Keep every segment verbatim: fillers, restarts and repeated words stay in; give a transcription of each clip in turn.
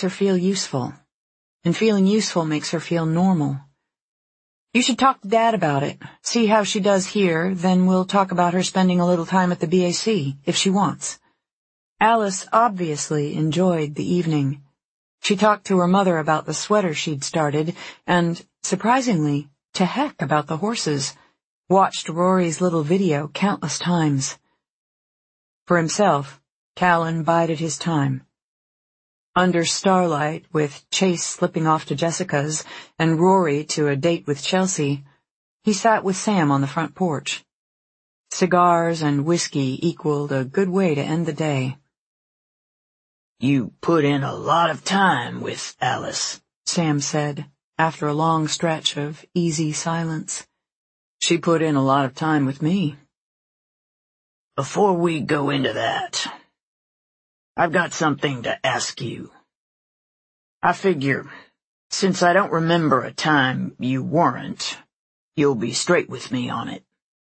her feel useful, and feeling useful makes her feel normal. You should talk to Dad about it, see how she does here, then we'll talk about her spending a little time at the B A C, if she wants. Alice obviously enjoyed the evening. She talked to her mother about the sweater she'd started, and, surprisingly, to heck about the horses, watched Rory's little video countless times. For himself, Callan bided his time. Under starlight, with Chase slipping off to Jessica's and Rory to a date with Chelsea, he sat with Sam on the front porch. Cigars and whiskey equaled a good way to end the day. "You put in a lot of time with Alice," Sam said, after a long stretch of easy silence. "She put in a lot of time with me." "Before we go into that, I've got something to ask you. I figure, since I don't remember a time you weren't, you'll be straight with me on it."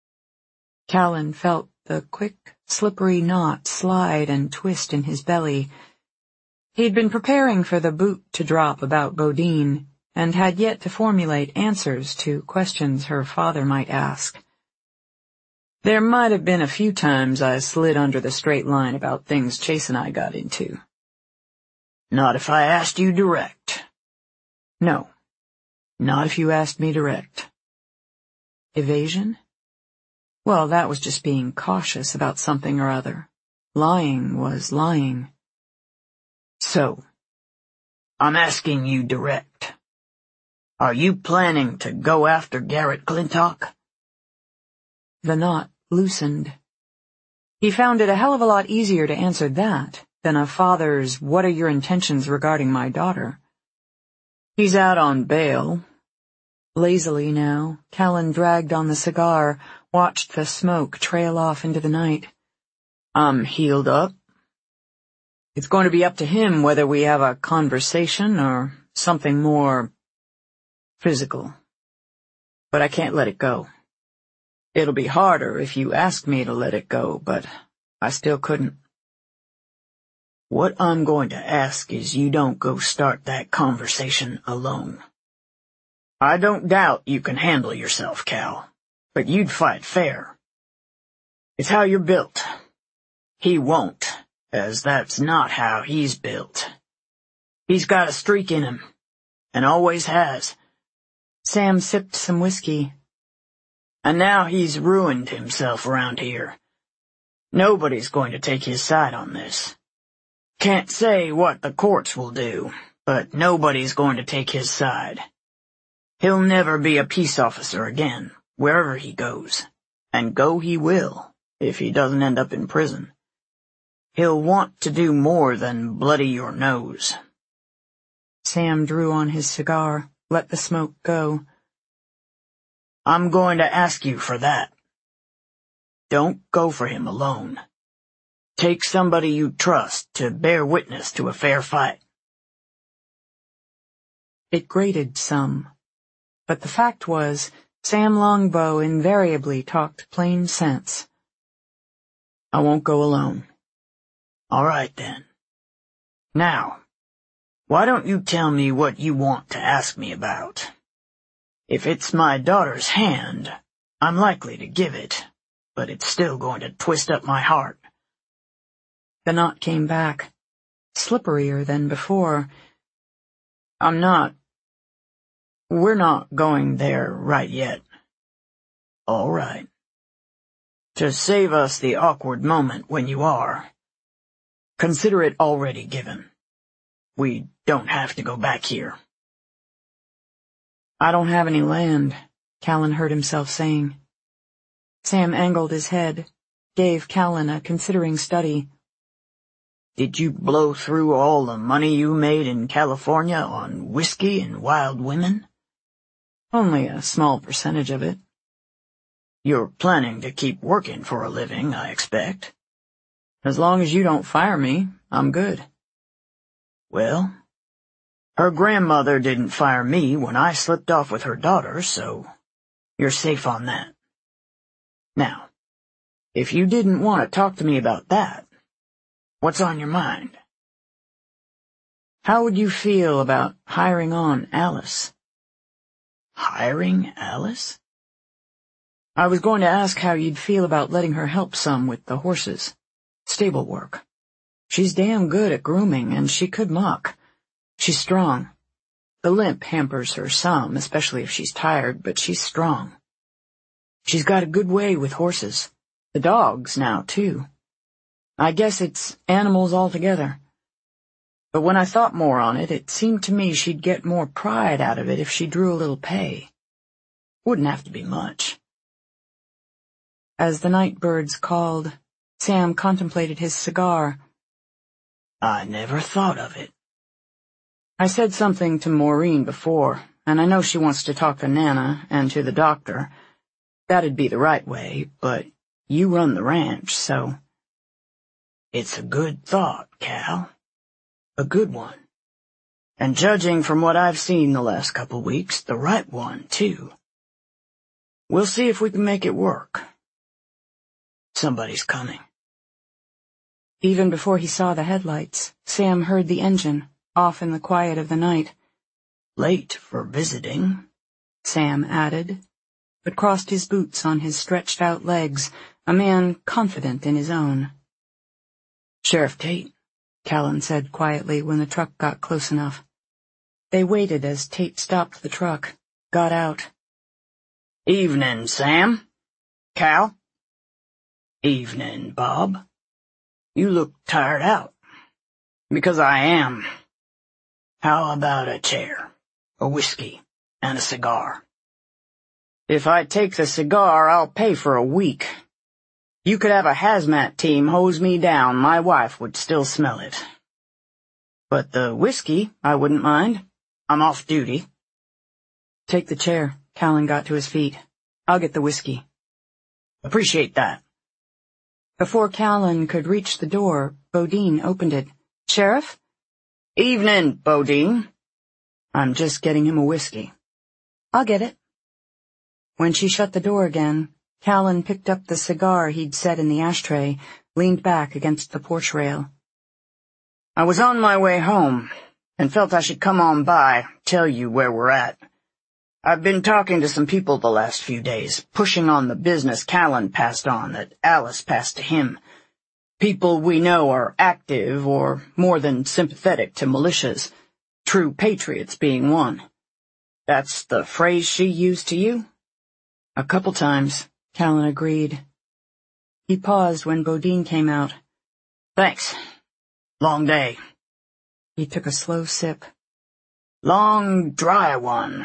Callan felt the quick, slippery knot slide and twist in his belly. He'd been preparing for the boot to drop about Bodine, and had yet to formulate answers to questions her father might ask. "There might have been a few times I slid under the straight line about things Chase and I got into." "Not if I asked you direct." "No, not if you asked me direct." Evasion? Well, that was just being cautious about something or other. Lying was lying. "So, I'm asking you direct. Are you planning to go after Garrett Clintock?" The knot loosened. He found it a hell of a lot easier to answer that than a father's "what are your intentions regarding my daughter?" "He's out on bail." Lazily now, Callan dragged on the cigar, watched the smoke trail off into the night. "I'm healed up. It's going to be up to him whether we have a conversation or something more physical. But I can't let it go. It'll be harder if you ask me to let it go, but I still couldn't. What I'm going to ask is you don't go start that conversation alone. I don't doubt you can handle yourself, Cal, but you'd fight fair. It's how you're built. He won't, as that's not how he's built. He's got a streak in him, and always has." Sam sipped some whiskey. "And now he's ruined himself around here. Nobody's going to take his side on this. Can't say what the courts will do, but nobody's going to take his side. He'll never be a peace officer again, wherever he goes, and go he will, if he doesn't end up in prison. He'll want to do more than bloody your nose." Sam drew on his cigar, let the smoke go. "I'm going to ask you for that. Don't go for him alone. Take somebody you trust to bear witness to a fair fight." It grated some, but the fact was, Sam Longbow invariably talked plain sense. "I won't go alone." "All right, then. Now, why don't you tell me what you want to ask me about? If it's my daughter's hand, I'm likely to give it, but it's still going to twist up my heart." The knot came back, slipperier than before. "I'm not. We're not going there right yet." "All right. To save us the awkward moment when you are, consider it already given. We don't have to go back here." "I don't have any land," Callan heard himself saying. Sam angled his head, gave Callan a considering study. "Did you blow through all the money you made in California on whiskey and wild women?" "Only a small percentage of it." "You're planning to keep working for a living, I expect." "As long as you don't fire me, I'm good." "Well, her grandmother didn't fire me when I slipped off with her daughter, so you're safe on that. Now, if you didn't want to talk to me about that, what's on your mind?" How would you feel about hiring on Alice? Hiring Alice? I was going to ask how you'd feel about letting her help some with the horses. Stable work. She's damn good at grooming, and she could muck. She's strong. The limp hampers her some, especially if she's tired, but she's strong. She's got a good way with horses. The dogs now, too. I guess it's animals altogether. But when I thought more on it, it seemed to me she'd get more pride out of it if she drew a little pay. Wouldn't have to be much. As the night birds called, Sam contemplated his cigar. I never thought of it. I said something to Maureen before, and I know she wants to talk to Nana and to the doctor. That'd be the right way, but you run the ranch, so... It's a good thought, Cal. A good one. And judging from what I've seen the last couple weeks, the right one, too. We'll see if we can make it work. Somebody's coming. Even before he saw the headlights, Sam heard the engine, off in the quiet of the night. Late for visiting, Sam added, but crossed his boots on his stretched-out legs, a man confident in his own. Sheriff Tate, Callan said quietly when the truck got close enough. They waited as Tate stopped the truck, got out. Evening, Sam. Cal. Evening, Bob. You look tired out. Because I am. How about a chair, a whiskey, and a cigar? If I take the cigar, I'll pay for a week. You could have a hazmat team hose me down, my wife would still smell it. But the whiskey, I wouldn't mind. I'm off duty. Take the chair. Callan got to his feet. I'll get the whiskey. Appreciate that. Before Callan could reach the door, Bodine opened it. Sheriff? Evening, Bodine. I'm just getting him a whiskey. I'll get it. When she shut the door again, Callan picked up the cigar he'd set in the ashtray, leaned back against the porch rail. I was on my way home, and felt I should come on by, tell you where we're at. I've been talking to some people the last few days, pushing on the business Callan passed on that Alice passed to him. People we know are active or more than sympathetic to militias, true patriots being one. That's the phrase she used to you? A couple times, Callan agreed. He paused when Bodine came out. Thanks. Long day. He took a slow sip. Long, dry one.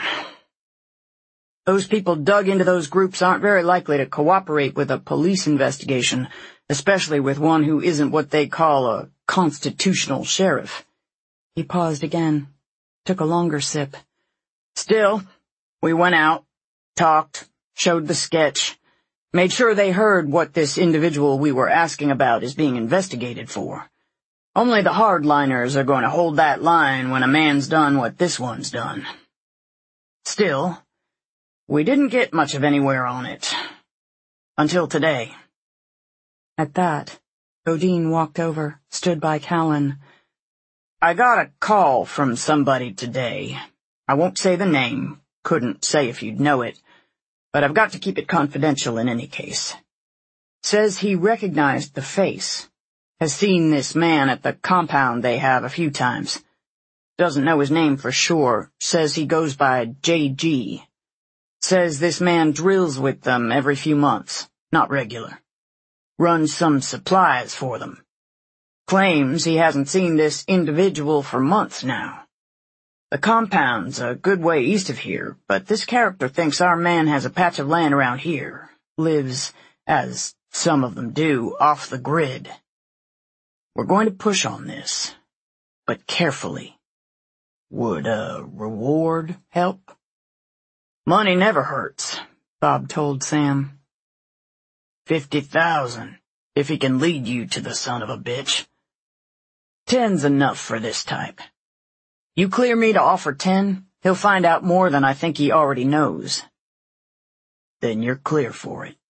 Those people dug into those groups aren't very likely to cooperate with a police investigation, especially with one who isn't what they call a constitutional sheriff. He paused again, took a longer sip. Still, we went out, talked, showed the sketch, made sure they heard what this individual we were asking about is being investigated for. Only the hardliners are going to hold that line when a man's done what this one's done. Still, we didn't get much of anywhere on it. Until today. At that, Bodine walked over, stood by Callan. I got a call from somebody today. I won't say the name, couldn't say if you'd know it, but I've got to keep it confidential in any case. Says he recognized the face, has seen this man at the compound they have a few times. Doesn't know his name for sure, says he goes by J G. Says this man drills with them every few months, not regular. Runs some supplies for them. Claims he hasn't seen this individual for months now. The compound's a good way east of here, but this character thinks our man has a patch of land around here, lives, as some of them do, off the grid. We're going to push on this, but carefully. Would a reward help? Money never hurts, Bob told Sam. Fifty thousand, if he can lead you to the son of a bitch. Ten's enough for this type. You clear me to offer ten, he'll find out more than I think he already knows. Then you're clear for it.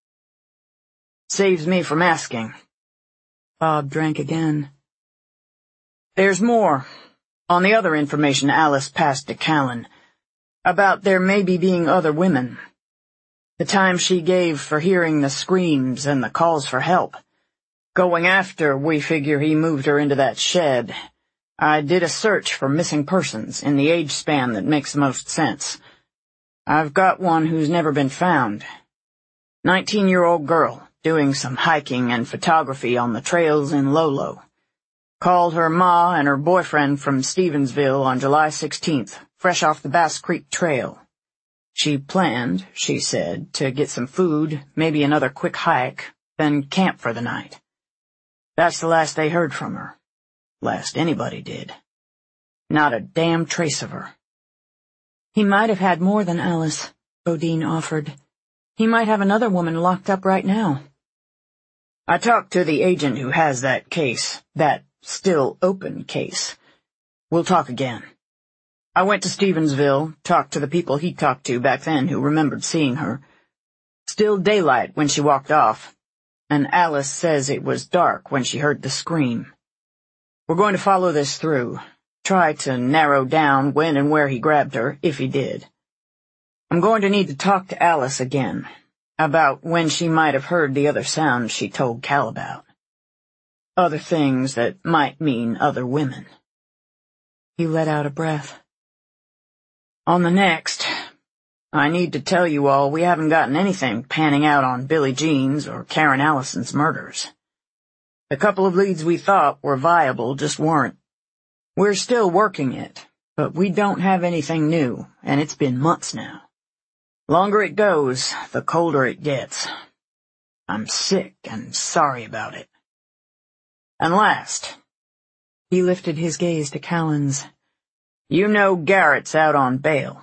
Saves me from asking. Bob drank again. There's more. On the other information Alice passed to Callan, about there maybe being other women. The time she gave for hearing the screams and the calls for help. Going after, we figure he moved her into that shed. I did a search for missing persons in the age span that makes the most sense. I've got one who's never been found. Nineteen-year-old girl, doing some hiking and photography on the trails in Lolo. Called her ma and her boyfriend from Stevensville on July sixteenth, fresh off the Bass Creek Trail. She planned, she said, to get some food, maybe another quick hike, then camp for the night. That's the last they heard from her. Last anybody did. Not a damn trace of her. He might have had more than Alice, Bodine offered. He might have another woman locked up right now. I talked to the agent who has that case, that still open case. We'll talk again. I went to Stevensville, talked to the people he talked to back then who remembered seeing her. Still daylight when she walked off, and Alice says it was dark when she heard the scream. We're going to follow this through, try to narrow down when and where he grabbed her, if he did. I'm going to need to talk to Alice again, about when she might have heard the other sounds she told Cal about. Other things that might mean other women. He let out a breath. On the next, I need to tell you all we haven't gotten anything panning out on Billie Jean's or Karen Allison's murders. The couple of leads we thought were viable just weren't. We're still working it, but we don't have anything new, and it's been months now. Longer it goes, the colder it gets. I'm sick and sorry about it. And last, he lifted his gaze to Callan's. You know Garrett's out on bail.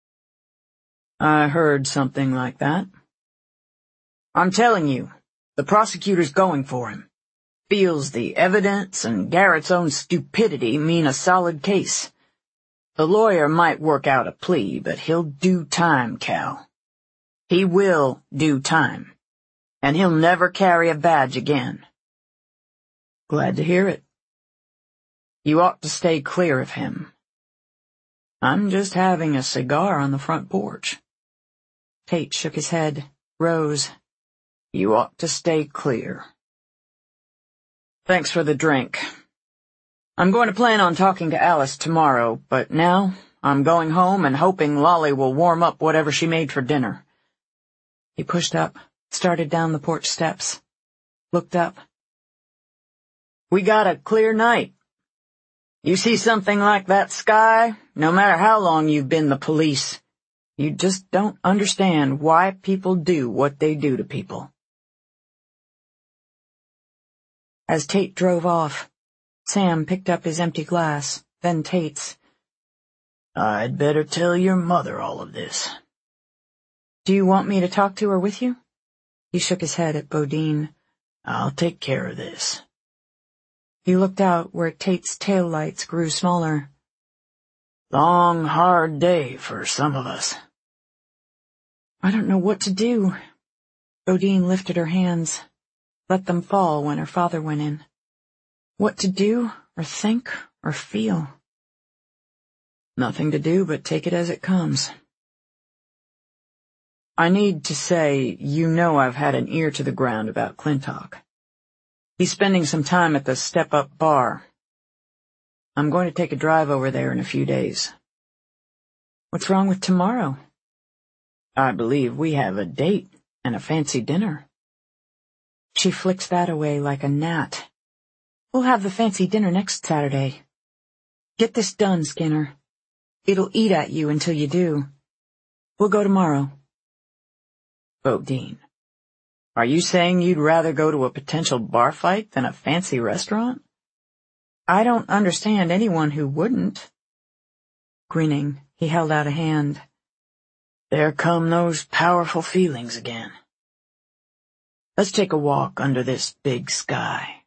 I heard something like that. I'm telling you, the prosecutor's going for him. Feels the evidence and Garrett's own stupidity mean a solid case. The lawyer might work out a plea, but he'll do time, Cal. He will do time. And he'll never carry a badge again. Glad to hear it. You ought to stay clear of him. I'm just having a cigar on the front porch. Tate shook his head, rose. You ought to stay clear. Thanks for the drink. I'm going to plan on talking to Alice tomorrow, but now I'm going home and hoping Lolly will warm up whatever she made for dinner. He pushed up, started down the porch steps, looked up. We got a clear night. You see something like that sky, no matter how long you've been the police, you just don't understand why people do what they do to people. As Tate drove off, Sam picked up his empty glass, then Tate's. I'd better tell your mother all of this. Do you want me to talk to her with you? He shook his head at Bodine. I'll take care of this. He looked out where Tate's tail lights grew smaller. Long, hard day for some of us. I don't know what to do. Bodine lifted her hands, let them fall when her father went in. What to do, or think, or feel? Nothing to do but take it as it comes. I need to say, you know I've had an ear to the ground about Clintock. He's spending some time at the Step Up bar. I'm going to take a drive over there in a few days. What's wrong with tomorrow? I believe we have a date and a fancy dinner. She flicks that away like a gnat. We'll have the fancy dinner next Saturday. Get this done, Skinner. It'll eat at you until you do. We'll go tomorrow. Bodine, are you saying you'd rather go to a potential bar fight than a fancy restaurant? I don't understand anyone who wouldn't. Grinning, he held out a hand. There come those powerful feelings again. Let's take a walk under this big sky.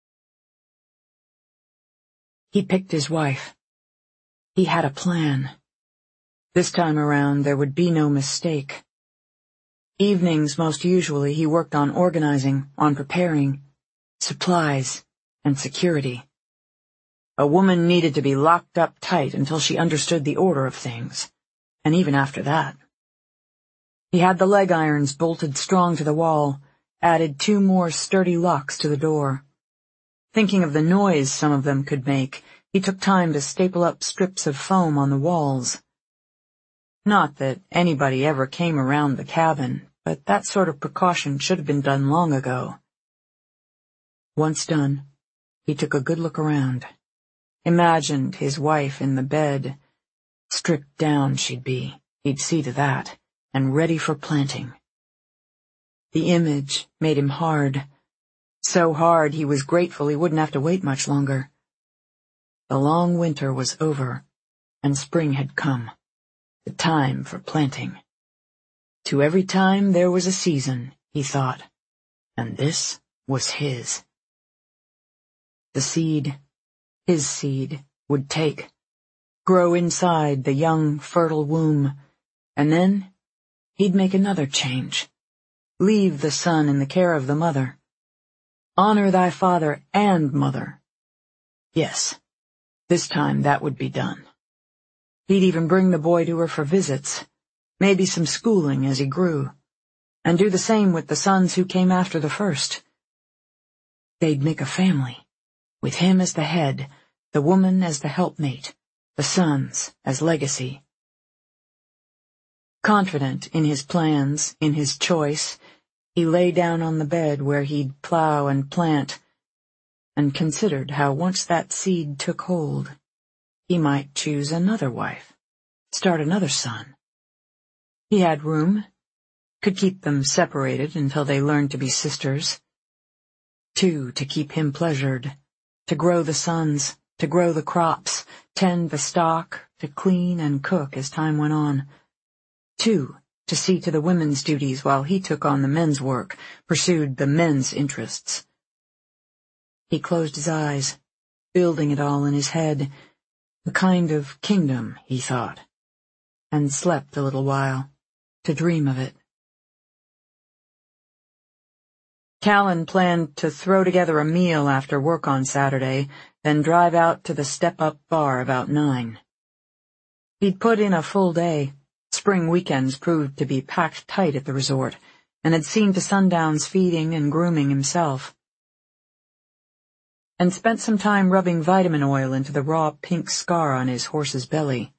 He picked his wife. He had a plan. This time around there would be no mistake. Evenings, most usually, he worked on organizing, on preparing, supplies, and security. A woman needed to be locked up tight until she understood the order of things, and even after that. He had the leg irons bolted strong to the wall, added two more sturdy locks to the door. Thinking of the noise some of them could make, he took time to staple up strips of foam on the walls. Not that anybody ever came around the cabin, but that sort of precaution should have been done long ago. Once done, he took a good look around. Imagined his wife in the bed. Stripped down she'd be, he'd see to that, and ready for planting. The image made him hard. So hard he was grateful he wouldn't have to wait much longer. The long winter was over, and spring had come. The time for planting. To every time there was a season, he thought, and this was his. The seed, his seed, would take, grow inside the young, fertile womb, and then he'd make another change. Leave the son in the care of the mother. Honor thy father and mother. Yes, this time that would be done. He'd even bring the boy to her for visits, maybe some schooling as he grew, and do the same with the sons who came after the first. They'd make a family, with him as the head, the woman as the helpmate, the sons as legacy. Confident in his plans, in his choice, he lay down on the bed where he'd plow and plant, and considered how once that seed took hold, he might choose another wife, start another son. He had room, could keep them separated until they learned to be sisters. Two to keep him pleasured, to grow the sons, to grow the crops, tend the stock, to clean and cook as time went on. Two to see to the women's duties while he took on the men's work, pursued the men's interests. He closed his eyes, building it all in his head, a kind of kingdom, he thought, and slept a little while, to dream of it. Callan planned to throw together a meal after work on Saturday, then drive out to the Step-Up bar about nine. He'd put in a full day. Spring weekends proved to be packed tight at the resort, and had seen to Sundown's feeding and grooming himself. And spent some time rubbing vitamin oil into the raw pink scar on his horse's belly.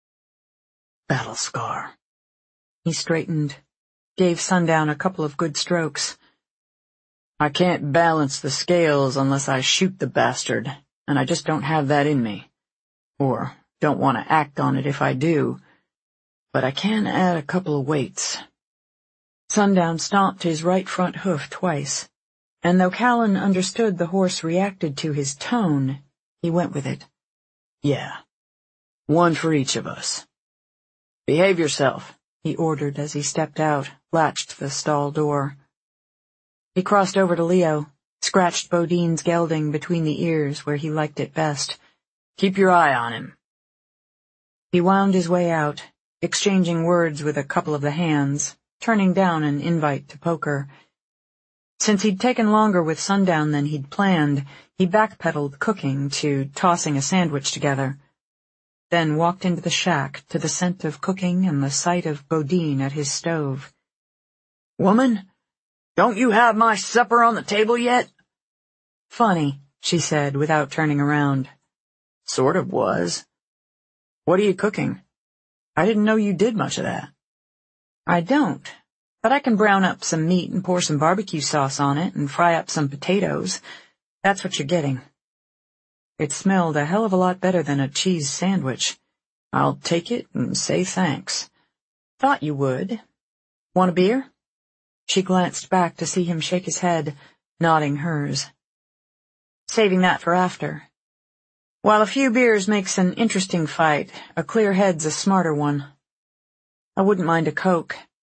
Battle scar. He straightened, gave Sundown a couple of good strokes. I can't balance the scales unless I shoot the bastard, and I just don't have that in me. Or don't want to act on it if I do. But I can add a couple of weights. Sundown stomped his right front hoof twice, and though Callan understood the horse reacted to his tone, he went with it. Yeah, one for each of us. Behave yourself, he ordered as he stepped out, latched the stall door. He crossed over to Leo, scratched Bodine's gelding between the ears where he liked it best. Keep your eye on him. He wound his way out, exchanging words with a couple of the hands, turning down an invite to poker. Since he'd taken longer with Sundown than he'd planned, he backpedaled cooking to tossing a sandwich together, then walked into the shack to the scent of cooking and the sight of Bodine at his stove. Woman, don't you have my supper on the table yet? Funny, she said without turning around. Sort of was. What are you cooking? I didn't know you did much of that. I don't, but I can brown up some meat and pour some barbecue sauce on it and fry up some potatoes. That's what you're getting. It smelled a hell of a lot better than a cheese sandwich. I'll take it and say thanks. Thought you would. Want a beer? She glanced back to see him shake his head, nodding hers. Saving that for after. While a few beers makes an interesting fight, a clear head's a smarter one. I wouldn't mind a Coke.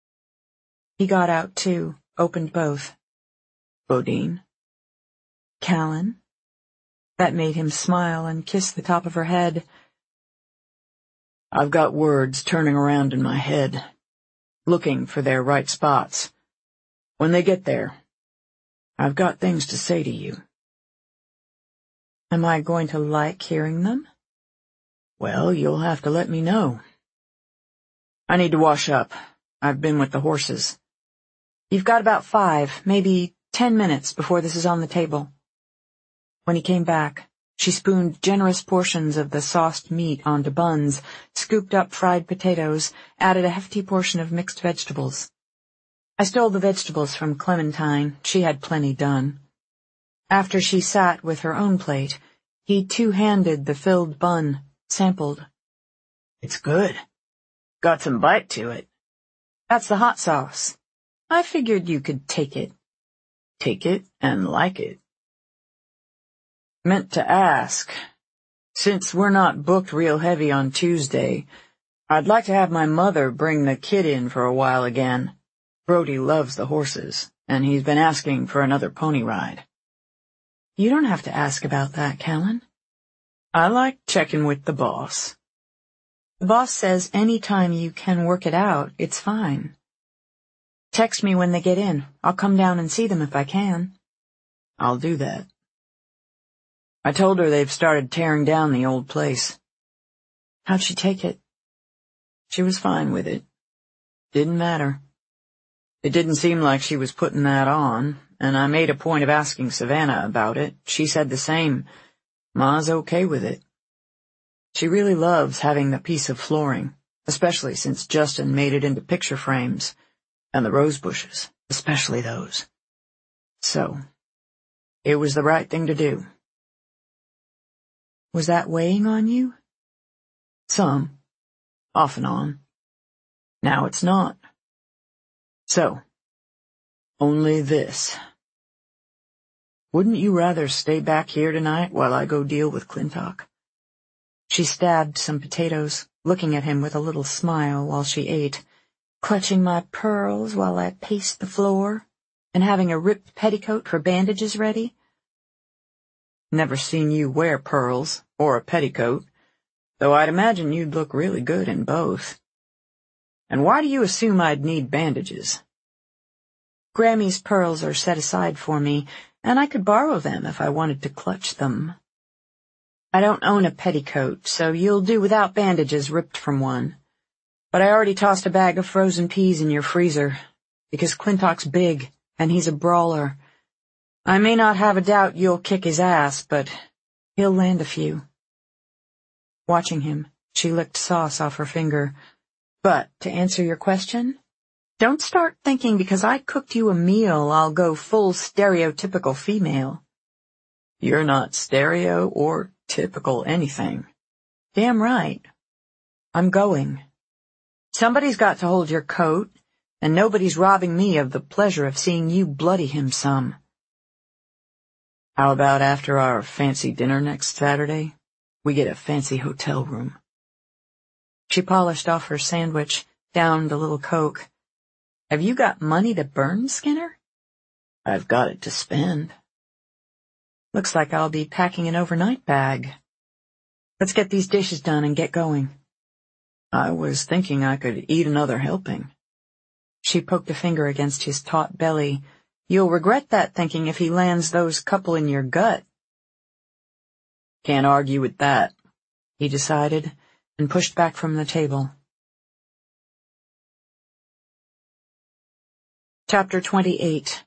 He got out, too, opened both. Bodine? Callan? That made him smile and kiss the top of her head. I've got words turning around in my head, looking for their right spots. When they get there, I've got things to say to you. Am I going to like hearing them? Well, you'll have to let me know. I need to wash up. I've been with the horses. You've got about five, maybe ten minutes before this is on the table. When he came back, she spooned generous portions of the sauced meat onto buns, scooped up fried potatoes, added a hefty portion of mixed vegetables. I stole the vegetables from Clementine. She had plenty done. After she sat with her own plate, he two-handed the filled bun, sampled. It's good. Got some bite to it. That's the hot sauce. I figured you could take it. Take it and like it. Meant to ask, since we're not booked real heavy on Tuesday, I'd like to have my mother bring the kid in for a while again. Brody loves the horses, and he's been asking for another pony ride. You don't have to ask about that, Callan. I like checking with the boss. The boss says any time you can work it out, it's fine. Text me when they get in. I'll come down and see them if I can. I'll do that. I told her they've started tearing down the old place. How'd she take it? She was fine with it. Didn't matter. It didn't seem like she was putting that on, and I made a point of asking Savannah about it. She said the same. Ma's okay with it. She really loves having the piece of flooring, especially since Justin made it into picture frames, and the rose bushes, especially those. So, it was the right thing to do. Was that weighing on you? Some. Off and on. Now it's not. So, only this. Wouldn't you rather stay back here tonight while I go deal with Clintock? She stabbed some potatoes, looking at him with a little smile while she ate, clutching my pearls while I paced the floor, and having a ripped petticoat for bandages ready. Never seen you wear pearls, or a petticoat, though I'd imagine you'd look really good in both. And why do you assume I'd need bandages? Grammy's pearls are set aside for me, and I could borrow them if I wanted to clutch them. I don't own a petticoat, so you'll do without bandages ripped from one. But I already tossed a bag of frozen peas in your freezer, because Clintock's big, and he's a brawler. I may not have a doubt you'll kick his ass, but he'll land a few. Watching him, she licked sauce off her finger. But, to answer your question, don't start thinking because I cooked you a meal I'll go full stereotypical female. You're not stereo or typical anything. Damn right. I'm going. Somebody's got to hold your coat, and nobody's robbing me of the pleasure of seeing you bloody him some. How about after our fancy dinner next Saturday, we get a fancy hotel room? She polished off her sandwich, downed a little Coke. Have you got money to burn, Skinner? I've got it to spend. Looks like I'll be packing an overnight bag. Let's get these dishes done and get going. I was thinking I could eat another helping. She poked a finger against his taut belly. You'll regret that thinking if he lands those couple in your gut. Can't argue with that, he decided, and pushed back from the table. Chapter twenty-eight.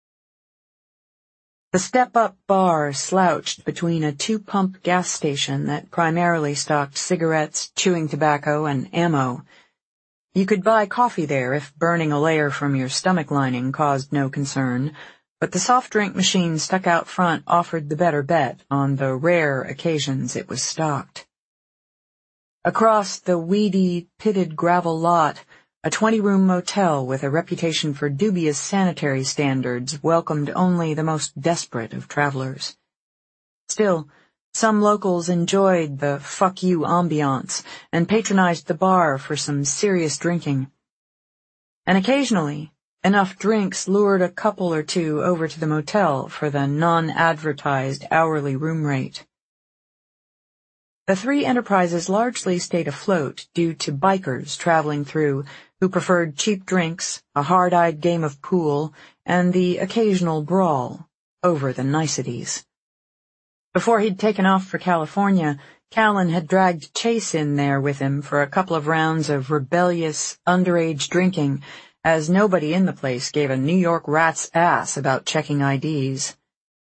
The step-up bar slouched between a two-pump gas station that primarily stocked cigarettes, chewing tobacco, and ammo. You could buy coffee there if burning a layer from your stomach lining caused no concern, but the soft drink machine stuck out front offered the better bet on the rare occasions it was stocked. Across the weedy, pitted gravel lot, a twenty-room motel with a reputation for dubious sanitary standards welcomed only the most desperate of travelers. Still, some locals enjoyed the fuck you ambiance and patronized the bar for some serious drinking. And occasionally, enough drinks lured a couple or two over to the motel for the non-advertised hourly room rate. The three enterprises largely stayed afloat due to bikers traveling through who preferred cheap drinks, a hard-eyed game of pool, and the occasional brawl over the niceties. Before he'd taken off for California, Callan had dragged Chase in there with him for a couple of rounds of rebellious, underage drinking, as nobody in the place gave a New York rat's ass about checking I Ds.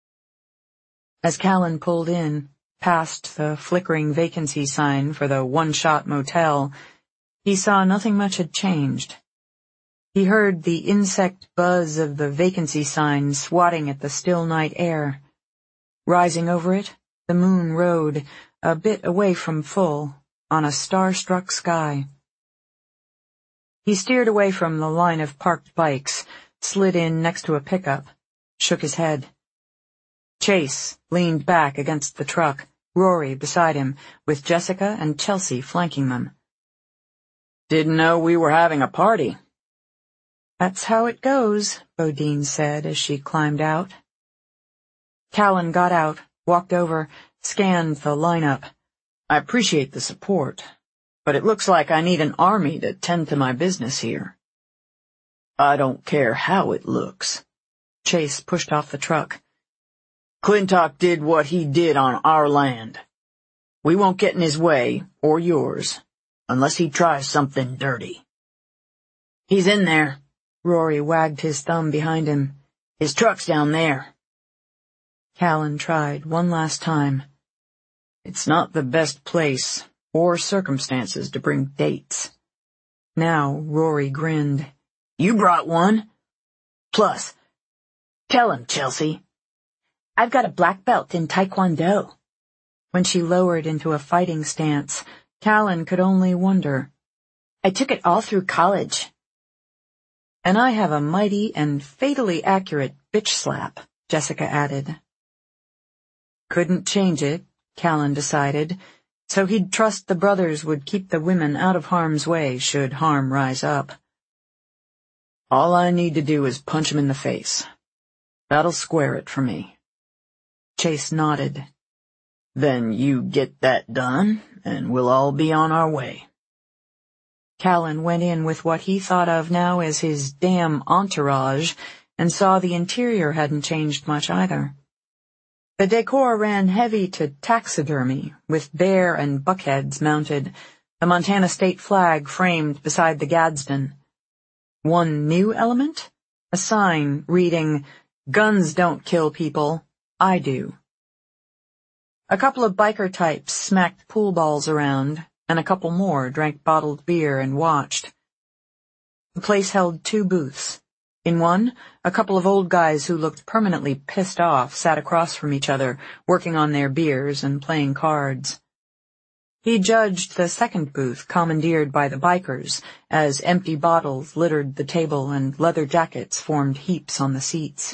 As Callan pulled in, past the flickering vacancy sign for the one-shot motel, he saw nothing much had changed. He heard the insect buzz of the vacancy sign swatting at the still night air. Rising over it, the moon rode, a bit away from full, on a star-struck sky. He steered away from the line of parked bikes, slid in next to a pickup, shook his head. Chase leaned back against the truck, Rory beside him, with Jessica and Chelsea flanking them. "Didn't know we were having a party." "That's how it goes," Bodine said as she climbed out. Callan got out, walked over, scanned the lineup. "I appreciate the support, but it looks like I need an army to tend to my business here." "I don't care how it looks." Chase pushed off the truck. "Clintock did what he did on our land. We won't get in his way, or yours, unless he tries something dirty." "He's in there." Rory wagged his thumb behind him. "His truck's down there." Callan tried one last time. "It's not the best place or circumstances to bring dates." Now Rory grinned. "You brought one. Plus, tell him, Chelsea, I've got a black belt in Taekwondo." When she lowered into a fighting stance, Callan could only wonder. "I took it all through college." "And I have a mighty and fatally accurate bitch slap," Jessica added. Couldn't change it, Callan decided, so he'd trust the brothers would keep the women out of harm's way should harm rise up. "All I need to do is punch him in the face. That'll square it for me." Chase nodded. "Then you get that done, and we'll all be on our way." Callan went in with what he thought of now as his damn entourage, and saw the interior hadn't changed much either. The decor ran heavy to taxidermy, with bear and buck heads mounted, the Montana state flag framed beside the Gadsden. One new element? A sign reading, "Guns don't kill people, I do." A couple of biker types smacked pool balls around, and a couple more drank bottled beer and watched. The place held two booths. In one, a couple of old guys who looked permanently pissed off sat across from each other, working on their beers and playing cards. He judged the second booth commandeered by the bikers, as empty bottles littered the table and leather jackets formed heaps on the seats.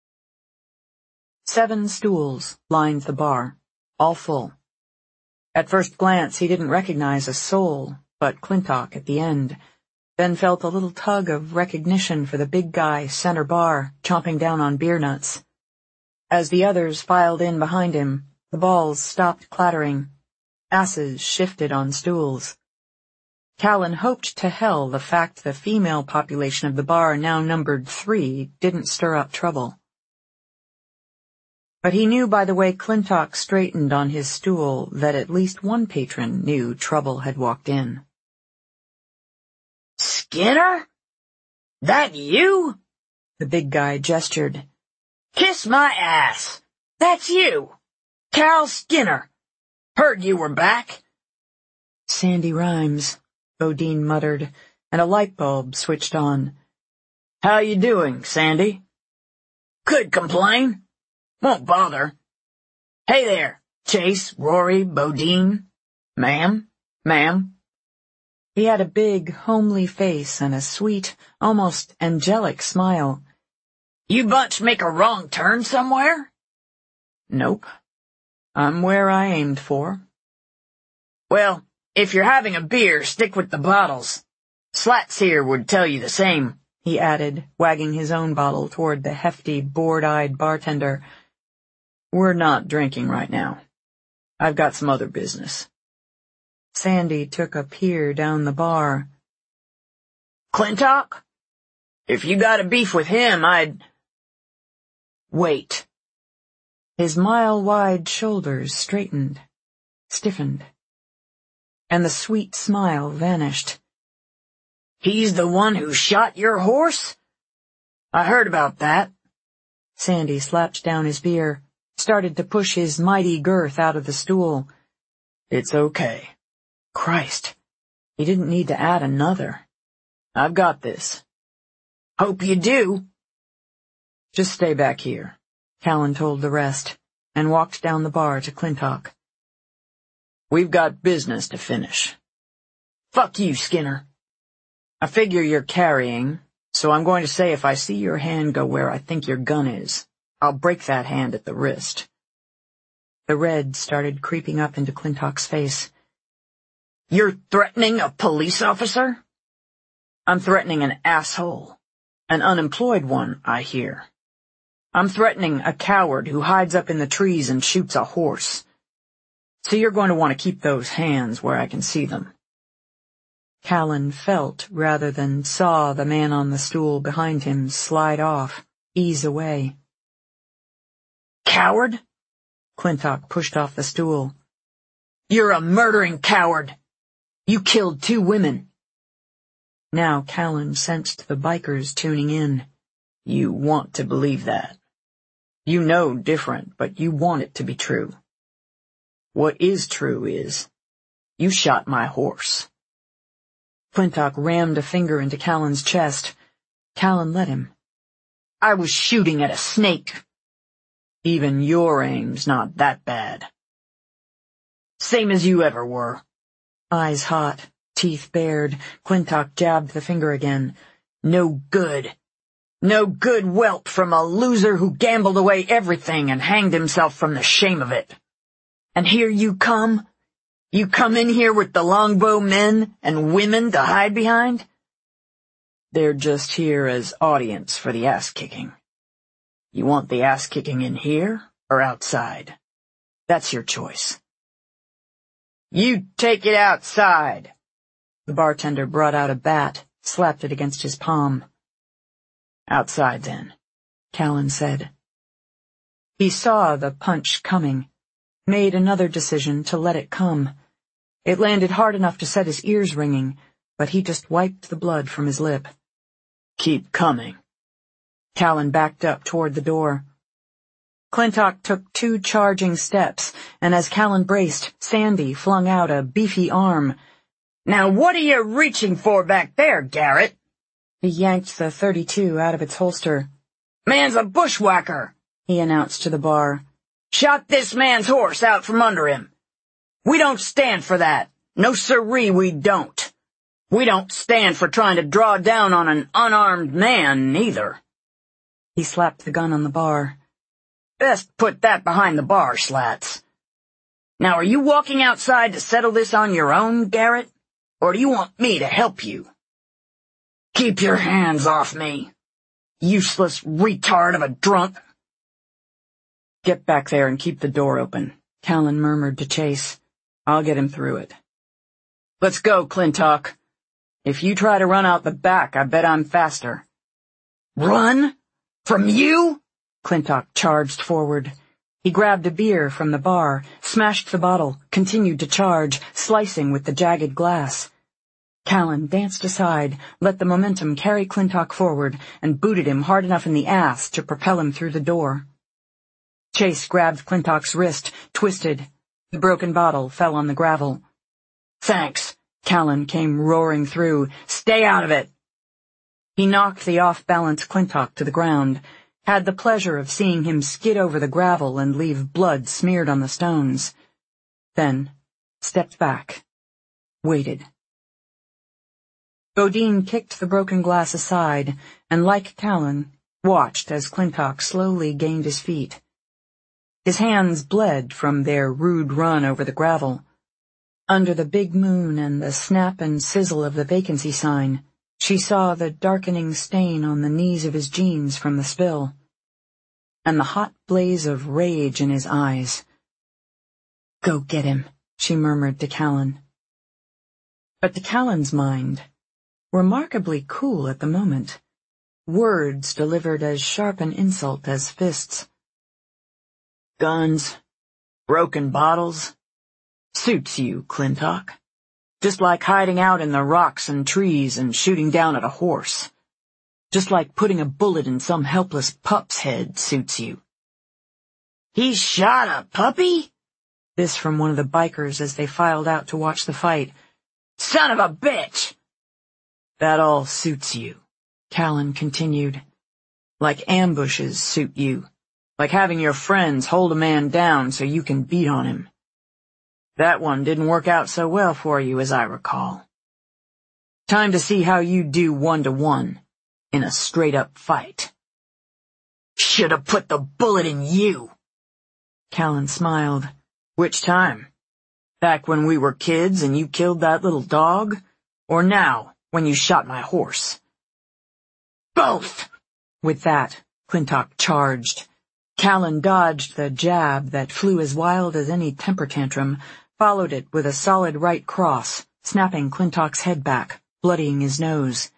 Seven stools lined the bar, all full. At first glance he didn't recognize a soul but Clintock at the end, then felt a little tug of recognition for the big guy center bar, chomping down on beer nuts. As the others filed in behind him, the balls stopped clattering. Asses shifted on stools. Callan hoped to hell the fact the female population of the bar now numbered three didn't stir up trouble. But he knew by the way Clintock straightened on his stool that at least one patron knew trouble had walked in. "Skinner? That you?" The big guy gestured. "Kiss my ass! That's you! Carol Skinner! Heard you were back." "Sandy Rhymes," Bodine muttered, and a light bulb switched on. "How you doing, Sandy?" "Could complain. Won't bother. Hey there, Chase, Rory, Bodine. Ma'am, ma'am." He had a big, homely face and a sweet, almost angelic smile. "You bunch make a wrong turn somewhere?" "Nope. I'm where I aimed for." "Well, if you're having a beer, stick with the bottles. Slats here would tell you the same," he added, wagging his own bottle toward the hefty, bored-eyed bartender. "We're not drinking right now. I've got some other business." Sandy took a peer down the bar. "Clintock? If you got a beef with him, I'd—" "Wait." His mile-wide shoulders straightened, stiffened, and the sweet smile vanished. "He's the one who shot your horse? I heard about that." Sandy slapped down his beer, started to push his mighty girth out of the stool. "It's okay. Christ, he didn't need to add another. I've got this." "Hope you do." "Just stay back here," Callan told the rest, and walked down the bar to Clintock. "We've got business to finish." "Fuck you, Skinner." "I figure you're carrying, so I'm going to say if I see your hand go where I think your gun is, I'll break that hand at the wrist." The red started creeping up into Clintock's face. "You're threatening a police officer?" "I'm threatening an asshole. An unemployed one, I hear. I'm threatening a coward who hides up in the trees and shoots a horse. So you're going to want to keep those hands where I can see them." Callan felt rather than saw the man on the stool behind him slide off, ease away. "Coward?" Clintock pushed off the stool. "You're a murdering coward. You killed two women." Now Callan sensed the bikers tuning in. "You want to believe that. You know different, but you want it to be true. What is true is, you shot my horse." Clintock rammed a finger into Callan's chest. Callan let him. "I was shooting at a snake." "Even your aim's not that bad." "Same as you ever were." Eyes hot, teeth bared, Clintock jabbed the finger again. "No good. No good whelp from a loser who gambled away everything and hanged himself from the shame of it. And here you come? You come in here with the longbow men and women to hide behind?" "They're just here as audience for the ass-kicking. You want the ass-kicking in here or outside? That's your choice." "You take it outside." The bartender brought out a bat, slapped it against his palm. "Outside, then," Callan said. He saw the punch coming, made another decision to let it come. It landed hard enough to set his ears ringing, but he just wiped the blood from his lip. "Keep coming." Callan backed up toward the door. Clintock took two charging steps, and as Callan braced, Sandy flung out a beefy arm. "Now what are you reaching for back there, Garrett?" He yanked the thirty-two out of its holster. "Man's a bushwhacker," he announced to the bar. "Shot this man's horse out from under him. We don't stand for that. No siree, we don't. We don't stand for trying to draw down on an unarmed man, neither." He slapped the gun on the bar. "Best put that behind the bar, Slats. Now are you walking outside to settle this on your own, Garrett? Or do you want me to help you?" "Keep your hands off me, useless retard of a drunk." "Get back there and keep the door open," Callan murmured to Chase. "I'll get him through it." "Let's go, Clintock. If you try to run out the back, I bet I'm faster." "Run? From you?" Clintock charged forward. He grabbed a beer from the bar, smashed the bottle, continued to charge, slicing with the jagged glass. Callan danced aside, let the momentum carry Clintock forward, and booted him hard enough in the ass to propel him through the door. Chase grabbed Clintock's wrist, twisted. The broken bottle fell on the gravel. "Thanks." Callan came roaring through. "Stay out of it." He knocked the off-balance Clintock to the ground, had the pleasure of seeing him skid over the gravel and leave blood smeared on the stones. Then stepped back, waited. Bodine kicked the broken glass aside and, like Callan, watched as Clintock slowly gained his feet. His hands bled from their rude run over the gravel. Under the big moon and the snap and sizzle of the vacancy sign, she saw the darkening stain on the knees of his jeans from the spill, and the hot blaze of rage in his eyes. "Go get him," she murmured to Callan. But to Callan's mind, remarkably cool at the moment, words delivered as sharp an insult as fists. guns, broken bottles. Suits you, Clintock. Just like hiding out in the rocks and trees and shooting down at a horse. Just like putting a bullet in some helpless pup's head suits you. He shot a puppy? This from one of the bikers as they filed out to watch the fight. Son of a bitch! That all suits you, Callan continued. Like ambushes suit you. Like having your friends hold a man down so you can beat on him. That one didn't work out so well for you, as I recall. Time to see how you do one-to-one in a straight-up fight. Should have put the bullet in you. Callan smiled. Which time? Back when we were kids and you killed that little dog? Or now, when you shot my horse? Both! With that, Clintock charged. Callan dodged the jab that flew as wild as any temper tantrum, followed it with a solid right cross, snapping Clintock's head back, bloodying his nose.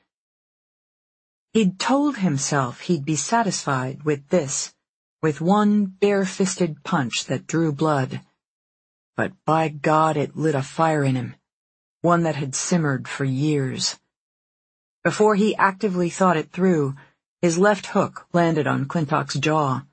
He'd told himself he'd be satisfied with this, with one bare-fisted punch that drew blood. But by God, it lit a fire in him, one that had simmered for years. Before he actively thought it through, his left hook landed on Clintock's jaw.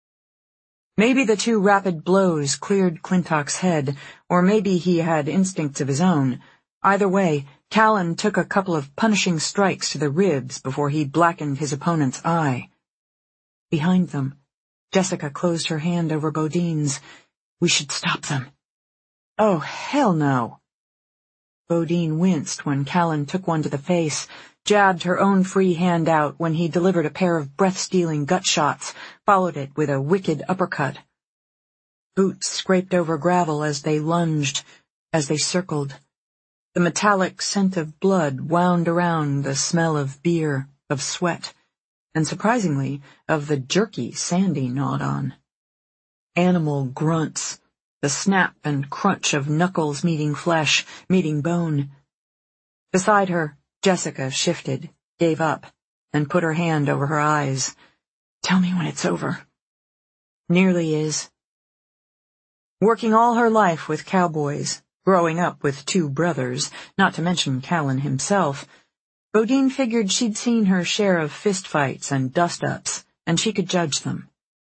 Maybe the two rapid blows cleared Clintock's head, or maybe he had instincts of his own. Either way, Callan took a couple of punishing strikes to the ribs before he blackened his opponent's eye. Behind them, Jessica closed her hand over Bodine's. We should stop them. Oh, hell no. Bodine winced when Callan took one to the face, jabbed her own free hand out when he delivered a pair of breath-stealing gut shots, followed it with a wicked uppercut. Boots scraped over gravel as they lunged, as they circled. The metallic scent of blood wound around the smell of beer, of sweat, and surprisingly, of the jerky Sandy gnawed on. Animal grunts, the snap and crunch of knuckles meeting flesh, meeting bone. Beside her, Jessica shifted, gave up, and put her hand over her eyes. Tell me when it's over. Nearly is. Working all her life with cowboys, growing up with two brothers, not to mention Callan himself, Bodine figured she'd seen her share of fistfights and dust-ups, and she could judge them.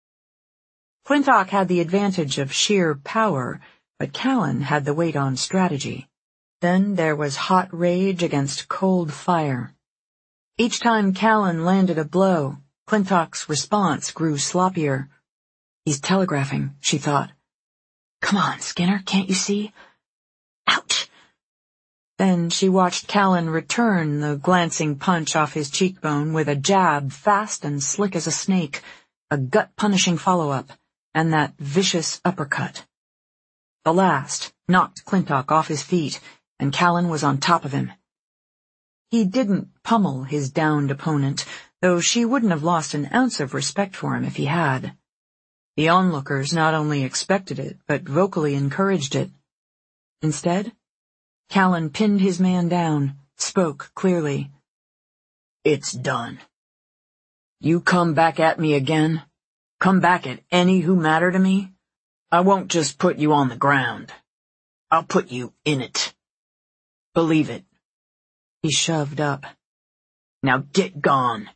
Clintock had the advantage of sheer power, but Callan had the weight on strategy. Then there was hot rage against cold fire. Each time Callan landed a blow, Clintock's response grew sloppier. He's telegraphing, she thought. Come on, Skinner, can't you see? Ouch! Then she watched Callan return the glancing punch off his cheekbone with a jab fast and slick as a snake, a gut-punishing follow-up, and that vicious uppercut. The last knocked Clintock off his feet, and Callan was on top of him. He didn't pummel his downed opponent, though she wouldn't have lost an ounce of respect for him if he had. The onlookers not only expected it, but vocally encouraged it. Instead, Callan pinned his man down, spoke clearly. It's done. You come back at me again, come back at any who matter to me, I won't just put you on the ground. I'll put you in it. Believe it. He shoved up. Now get gone.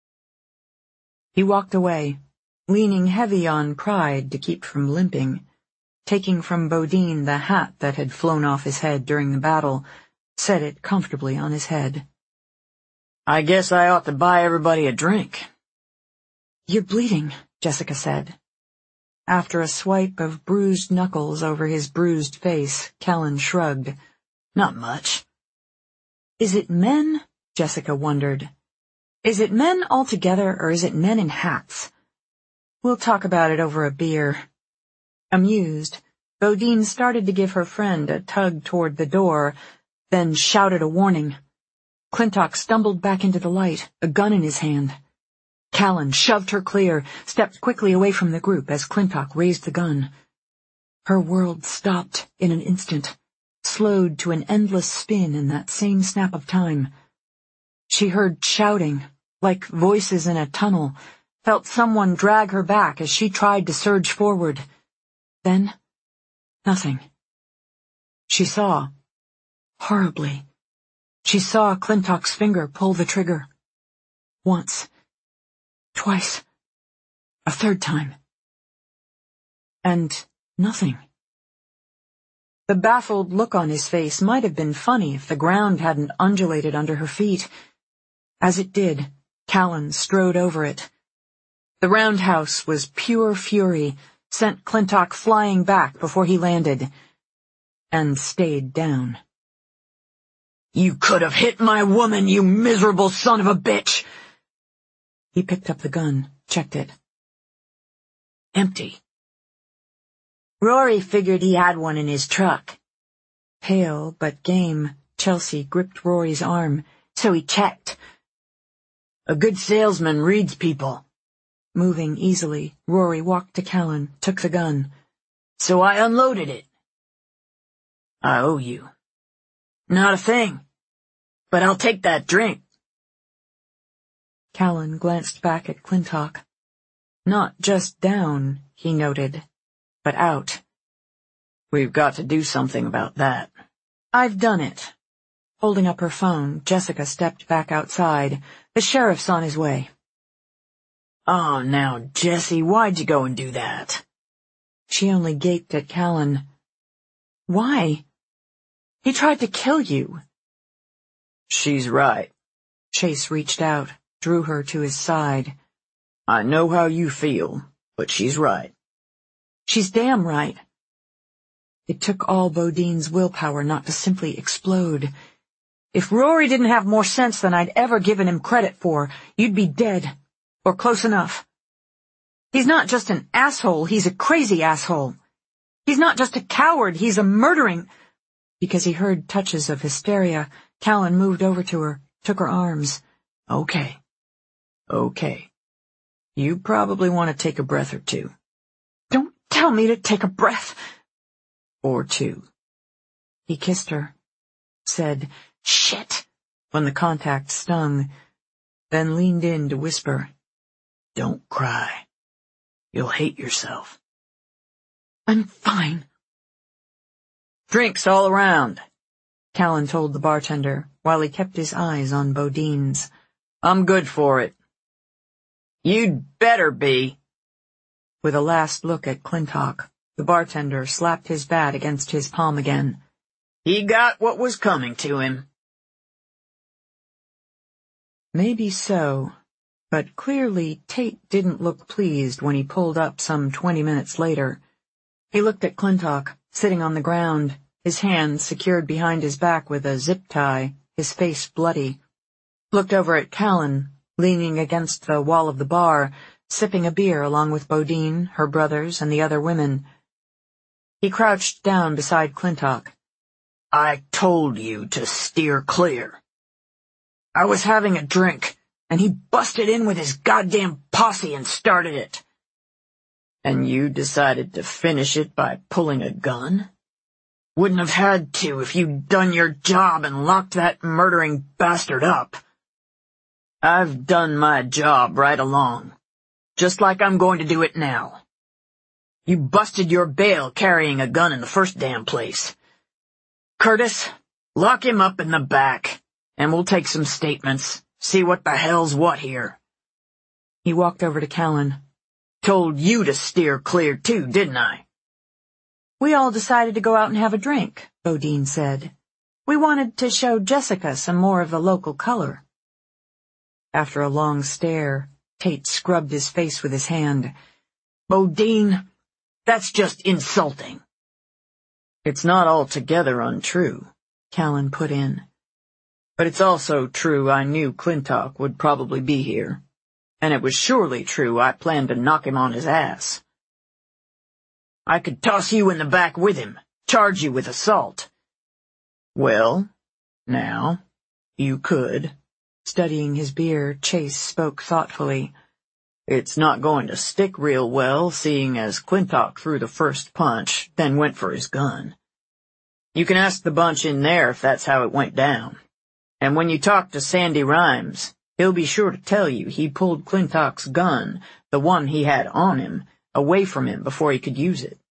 He walked away, leaning heavy on pride to keep from limping, taking from Bodine the hat that had flown off his head during the battle, set it comfortably on his head. I guess I ought to buy everybody a drink. You're bleeding, Jessica said. After a swipe of bruised knuckles over his bruised face, Callan shrugged. Not much. Is it men? Jessica wondered. Is it men altogether, or is it men in hats? We'll talk about it over a beer. Amused, Bodine started to give her friend a tug toward the door, then shouted a warning. Clintock stumbled back into the light, a gun in his hand. Callan shoved her clear, stepped quickly away from the group as Clintock raised the gun. Her world stopped in an instant, slowed to an endless spin in that same snap of time. She heard shouting, like voices in a tunnel, felt someone drag her back as she tried to surge forward. Then, nothing. She saw. Horribly. She saw Clintock's finger pull the trigger. Once. Twice. A third time. And nothing. The baffled look on his face might have been funny if the ground hadn't undulated under her feet. As it did, Callan strode over it. The roundhouse was pure fury, sent Clintock flying back before he landed, and stayed down. "You could have hit my woman, you miserable son of a bitch!" He picked up the gun, checked it. Empty. Rory figured he had one in his truck. Pale but game, Chelsea gripped Rory's arm, so he checked. A good salesman reads people. Moving easily, Rory walked to Callan, took the gun. So I unloaded it. I owe you. Not a thing. But I'll take that drink. Callan glanced back at Clintock. Not just down, he noted, but out. We've got to do something about that. I've done it. Holding up her phone, Jessica stepped back outside. The sheriff's on his way. Oh, now, Jessie, why'd you go and do that? She only gaped at Callan. Why? He tried to kill you. She's right. Chase reached out, drew her to his side. I know how you feel, but she's right. She's damn right. It took all Bodine's willpower not to simply explode. If Rory didn't have more sense than I'd ever given him credit for, you'd be dead. Or close enough. He's not just an asshole, he's a crazy asshole. He's not just a coward, he's a murdering... Because he heard touches of hysteria, Callan moved over to her, took her arms. Okay. Okay. You probably want to take a breath or two. Don't tell me to take a breath. Or two. He kissed her, said, "Shit," when the contact stung, then leaned in to whisper, "Don't cry. You'll hate yourself." "I'm fine." "Drinks all around," Callan told the bartender, while he kept his eyes on Bodine's. "I'm good for it." "You'd better be." With a last look at Clintock, the bartender slapped his bat against his palm again. He got what was coming to him. Maybe so, but clearly Tate didn't look pleased when he pulled up some twenty minutes later. He looked at Clintock, sitting on the ground, his hands secured behind his back with a zip tie, his face bloody. Looked over at Callan, leaning against the wall of the bar, sipping a beer along with Bodine, her brothers, and the other women. He crouched down beside Clintock. I told you to steer clear. I was having a drink, and he busted in with his goddamn posse and started it. And you decided to finish it by pulling a gun? Wouldn't have had to if you'd done your job and locked that murdering bastard up. I've done my job right along, just like I'm going to do it now. You busted your bail carrying a gun in the first damn place. Curtis, lock him up in the back, and we'll take some statements, see what the hell's what here. He walked over to Callan. Told you to steer clear too, didn't I? We all decided to go out and have a drink, Bodine said. We wanted to show Jessica some more of the local color. After a long stare, Tate scrubbed his face with his hand. Bodine, that's just insulting. It's not altogether untrue, Callan put in. But it's also true I knew Clintock would probably be here, and it was surely true I planned to knock him on his ass. I could toss you in the back with him, charge you with assault. Well, now, you could. Studying his beer, Chase spoke thoughtfully. It's not going to stick real well, seeing as Clintock threw the first punch, then went for his gun. You can ask the bunch in there if that's how it went down. And when you talk to Sandy Rhymes, He'll be sure to tell you he pulled Clintock's gun, the one he had on him, away from him before he could use it.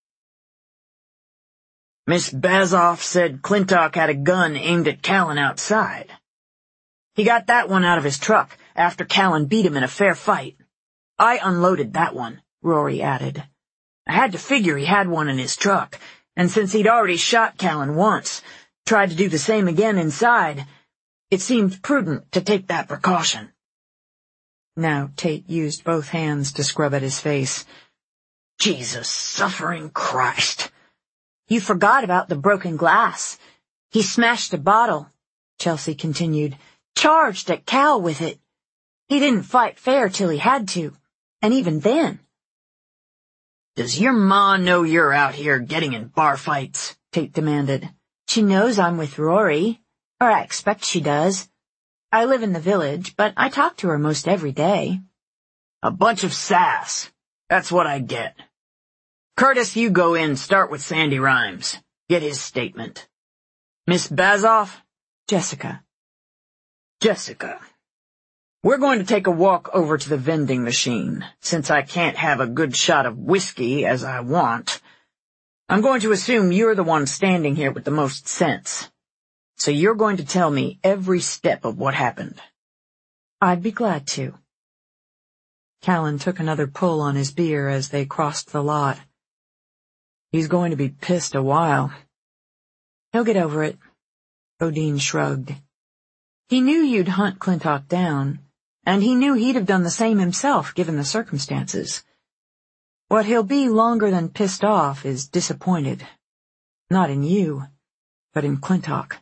Miss Bazoff said Clintock had a gun aimed at Callan outside. He got that one out of his truck after Callan beat him in a fair fight. I unloaded that one, Rory added. I had to figure he had one in his truck, and since he'd already shot Callan once, tried to do the same again inside, it seemed prudent to take that precaution. Now Tate used both hands to scrub at his face. Jesus suffering Christ. You forgot about the broken glass. He smashed a bottle, Chelsea continued, charged at Cal with it. He didn't fight fair till he had to, and even then. Does your ma know you're out here getting in bar fights? Tate demanded. She knows I'm with Rory, or I expect she does. I live in the village, but I talk to her most every day. A bunch of sass. That's what I get. Curtis, you go in, start with Sandy Rhymes. Get his statement. Miss Bazoff? Jessica. Jessica. We're going to take a walk over to the vending machine, since I can't have a good shot of whiskey as I want. I'm going to assume you're the one standing here with the most sense. So you're going to tell me every step of what happened. I'd be glad to. Callan took another pull on his beer as they crossed the lot. He's going to be pissed a while. He'll get over it. Bodine shrugged. He knew you'd hunt Clintock down, and he knew he'd have done the same himself given the circumstances. What he'll be longer than pissed off is disappointed. Not in you, but in Clintock.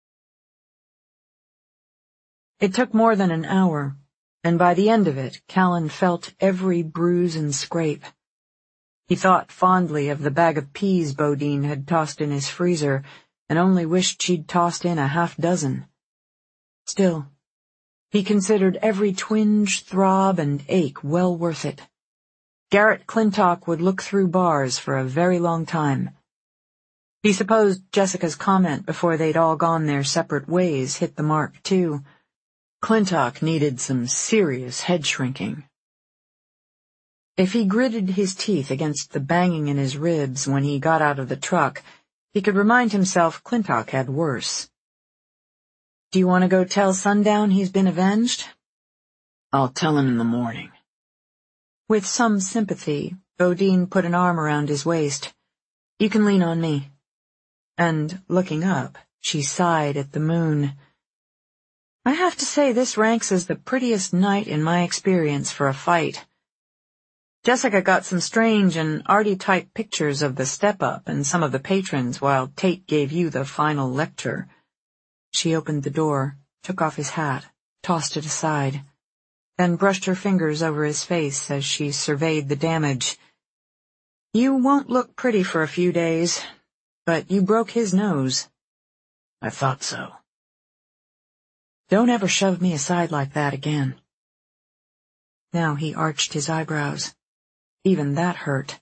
It took more than an hour, and by the end of it, Callan felt every bruise and scrape. He thought fondly of the bag of peas Bodine had tossed in his freezer, and only wished she'd tossed in a half dozen. Still, he considered every twinge, throb, and ache well worth it. Garrett Clintock would look through bars for a very long time. He supposed Jessica's comment before they'd all gone their separate ways hit the mark, too. Clintock needed some serious head shrinking. If he gritted his teeth against the banging in his ribs when he got out of the truck, he could remind himself Clintock had worse. Do you want to go tell Sundown he's been avenged? I'll tell him in the morning. With some sympathy, Bodine put an arm around his waist. You can lean on me. And, looking up, she sighed at the moon. I have to say this ranks as the prettiest night in my experience for a fight. Jessica got some strange and arty-type pictures of the step-up and some of the patrons while Tate gave you the final lecture. She opened the door, took off his hat, tossed it aside, then brushed her fingers over his face as she surveyed the damage. You won't look pretty for a few days, but you broke his nose. I thought so. Don't ever shove me aside like that again. Now he arched his eyebrows. Even that hurt.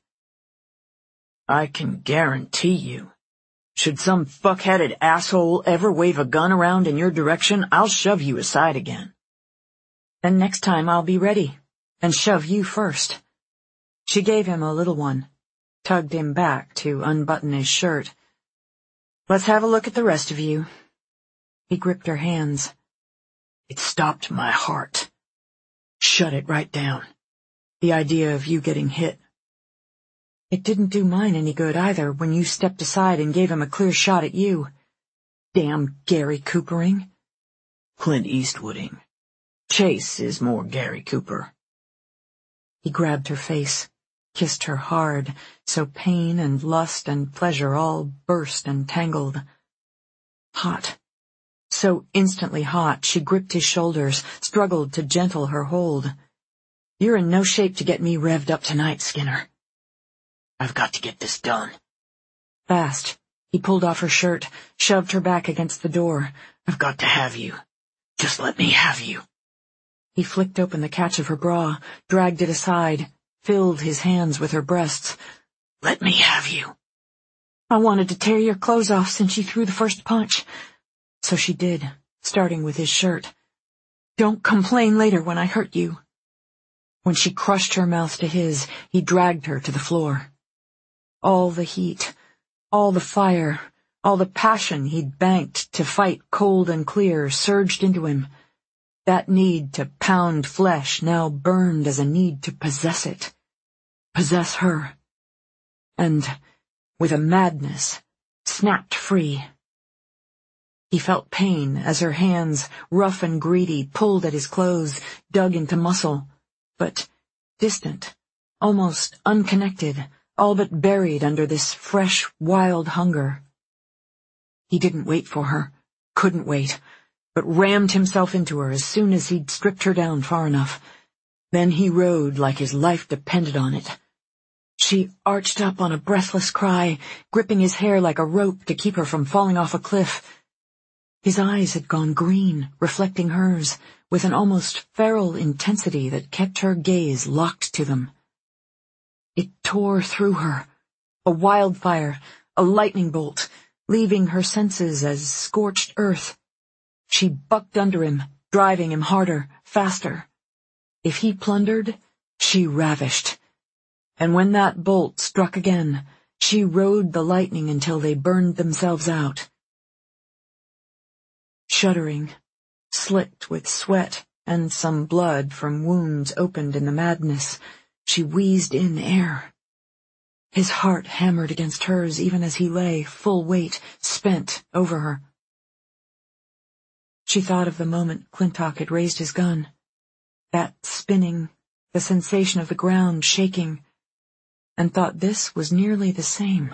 I can guarantee you, should some fuck-headed asshole ever wave a gun around in your direction, I'll shove you aside again. Then next time I'll be ready, and shove you first. She gave him a little one, tugged him back to unbutton his shirt. Let's have a look at the rest of you. He gripped her hands. It stopped my heart. Shut it right down. The idea of you getting hit. It didn't do mine any good either when you stepped aside and gave him a clear shot at you. Damn Gary Coopering. Clint Eastwooding. Chase is more Gary Cooper. He grabbed her face, kissed her hard, so pain and lust and pleasure all burst and tangled. Hot. So instantly hot, she gripped his shoulders, struggled to gentle her hold. You're in no shape to get me revved up tonight, Skinner. I've got to get this done. Fast. He pulled off her shirt, shoved her back against the door. I've got to have you. Just let me have you. He flicked open the catch of her bra, dragged it aside, filled his hands with her breasts. Let me have you. I wanted to tear your clothes off since you threw the first punch. So she did, starting with his shirt. Don't complain later when I hurt you. When she crushed her mouth to his, he dragged her to the floor. All the heat, all the fire, all the passion he'd banked to fight cold and clear surged into him. That need to pound flesh now burned as a need to possess it. Possess her. And, with a madness, snapped free. He felt pain as her hands, rough and greedy, pulled at his clothes, dug into muscle, but distant, almost unconnected, all but buried under this fresh, wild hunger. He didn't wait for her, couldn't wait, but rammed himself into her as soon as he'd stripped her down far enough. Then he rode like his life depended on it. She arched up on a breathless cry, gripping his hair like a rope to keep her from falling off a cliff. His eyes had gone green, reflecting hers, with an almost feral intensity that kept her gaze locked to them. It tore through her, a wildfire, a lightning bolt, leaving her senses as scorched earth. She bucked under him, driving him harder, faster. If he plundered, she ravished. And when that bolt struck again, she rode the lightning until they burned themselves out. Shuddering, slicked with sweat and some blood from wounds opened in the madness, she wheezed in air. His heart hammered against hers even as he lay, full weight, spent, over her. She thought of the moment Clintock had raised his gun. That spinning, the sensation of the ground shaking, and thought this was nearly the same.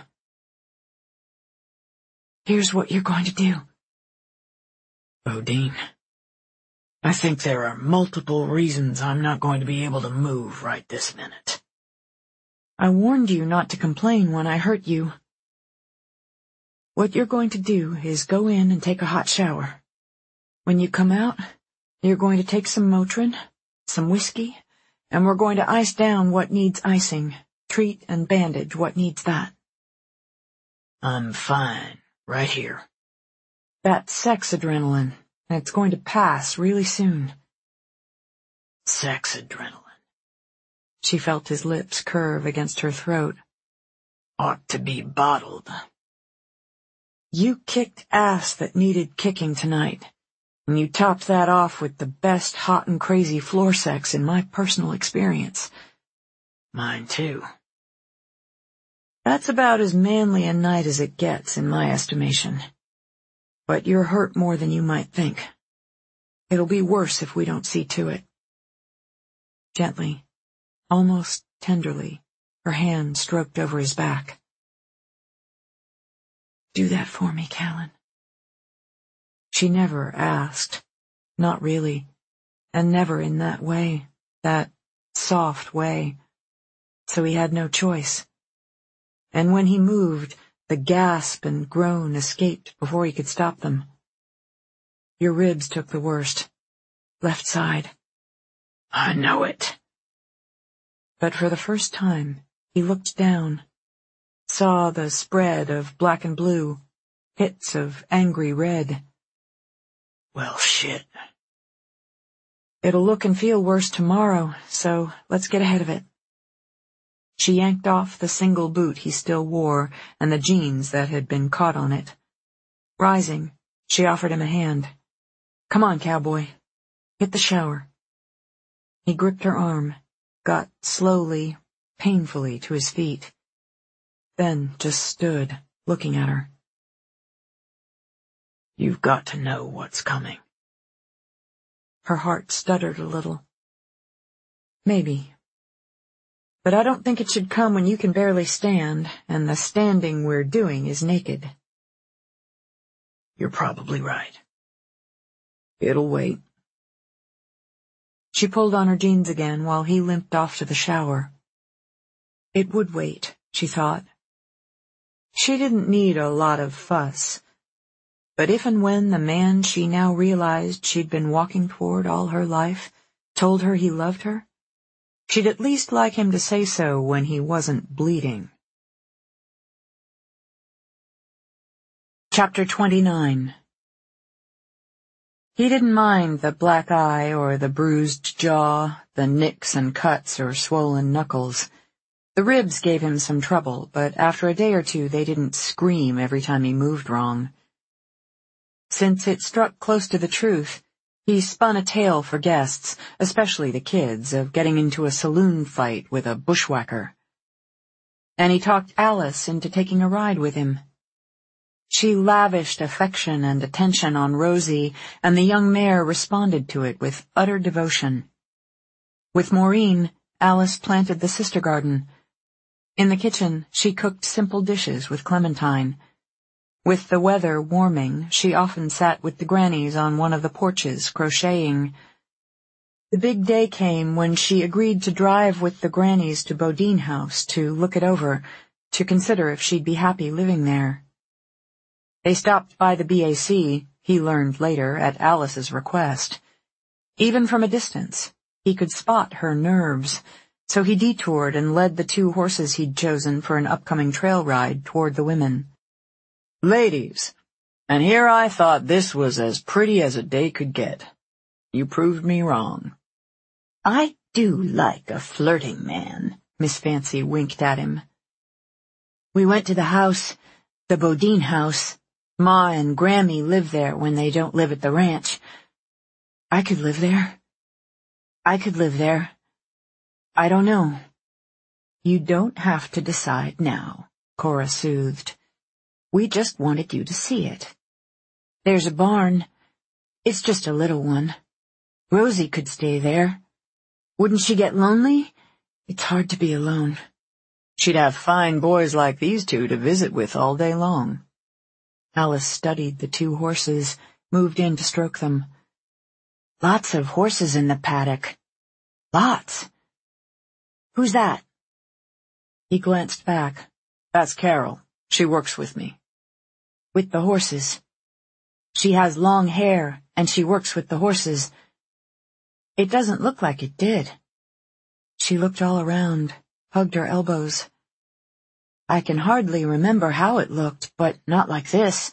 Here's what you're going to do. Bodine, I think there are multiple reasons I'm not going to be able to move right this minute. I warned you not to complain when I hurt you. What you're going to do is go in and take a hot shower. When you come out, you're going to take some Motrin, some whiskey, and we're going to ice down what needs icing, treat and bandage what needs that. I'm fine, right here. That's sex adrenaline, and it's going to pass really soon. Sex adrenaline. She felt his lips curve against her throat. Ought to be bottled. You kicked ass that needed kicking tonight, and you topped that off with the best hot and crazy floor sex in my personal experience. Mine too. That's about as manly a night as it gets, in my estimation. But you're hurt more than you might think. It'll be worse if we don't see to it. Gently, almost tenderly, her hand stroked over his back. Do that for me, Callan. She never asked, not really, and never in that way, that soft way, so he had no choice. And when he moved, the gasp and groan escaped before he could stop them. Your ribs took the worst. Left side. I know it. But for the first time, he looked down, saw the spread of black and blue, hits of angry red. Well, shit. It'll look and feel worse tomorrow, so let's get ahead of it. She yanked off the single boot he still wore and the jeans that had been caught on it. Rising, she offered him a hand. Come on, cowboy. Hit the shower. He gripped her arm, got slowly, painfully to his feet. Then just stood, looking at her. You've got to know what's coming. Her heart stuttered a little. Maybe. But I don't think it should come when you can barely stand, and the standing we're doing is naked. You're probably right. It'll wait. She pulled on her jeans again while he limped off to the shower. It would wait, she thought. She didn't need a lot of fuss. But if and when the man she now realized she'd been walking toward all her life told her he loved her, she'd at least like him to say so when he wasn't bleeding. Chapter twenty-nine. He didn't mind the black eye or the bruised jaw, the nicks and cuts or swollen knuckles. The ribs gave him some trouble, but after a day or two they didn't scream every time he moved wrong. Since it struck close to the truth, he spun a tale for guests, especially the kids, of getting into a saloon fight with a bushwhacker. And he talked Alice into taking a ride with him. She lavished affection and attention on Rosie, and the young mare responded to it with utter devotion. With Maureen, Alice planted the sister garden. In the kitchen, she cooked simple dishes with Clementine. With the weather warming, she often sat with the grannies on one of the porches, crocheting. The big day came when she agreed to drive with the grannies to Bodine House to look it over, to consider if she'd be happy living there. They stopped by the B A C, he learned later, at Alice's request. Even from a distance, he could spot her nerves, so he detoured and led the two horses he'd chosen for an upcoming trail ride toward the women. Ladies, and here I thought this was as pretty as a day could get. You proved me wrong. I do like a flirting man, Miss Fancy winked at him. We went to the house, the Bodine House. Ma and Grammy live there when they don't live at the ranch. I could live there. I could live there. I don't know. You don't have to decide now, Cora soothed. We just wanted you to see it. There's a barn. It's just a little one. Rosie could stay there. Wouldn't she get lonely? It's hard to be alone. She'd have fine boys like these two to visit with all day long. Alice studied the two horses, moved in to stroke them. Lots of horses in the paddock. Lots. Who's that? He glanced back. That's Carol. She works with me. With the horses. She has long hair, and she works with the horses. It doesn't look like it did. She looked all around, hugged her elbows. I can hardly remember how it looked, but not like this.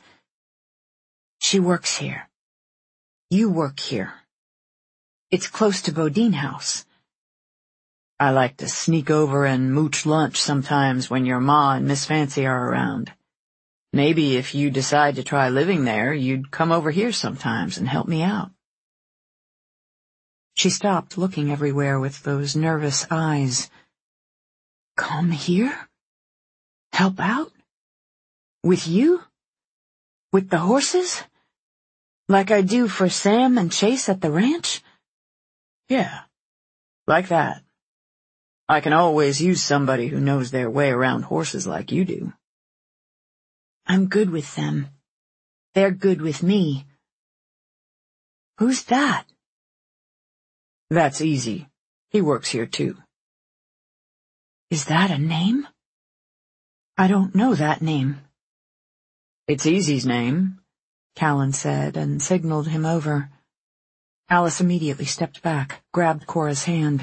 She works here. You work here. It's close to Bodine House. I like to sneak over and mooch lunch sometimes when your ma and Miss Fancy are around. Maybe if you decide to try living there, you'd come over here sometimes and help me out. She stopped looking everywhere with those nervous eyes. Come here? Help out? With you? With the horses? Like I do for Sam and Chase at the ranch? Yeah, like that. I can always use somebody who knows their way around horses like you do. I'm good with them. They're good with me. Who's that? That's Easy. He works here too. Is that a name? I don't know that name. It's Easy's name, Callan said and signaled him over. Alice immediately stepped back, grabbed Cora's hand.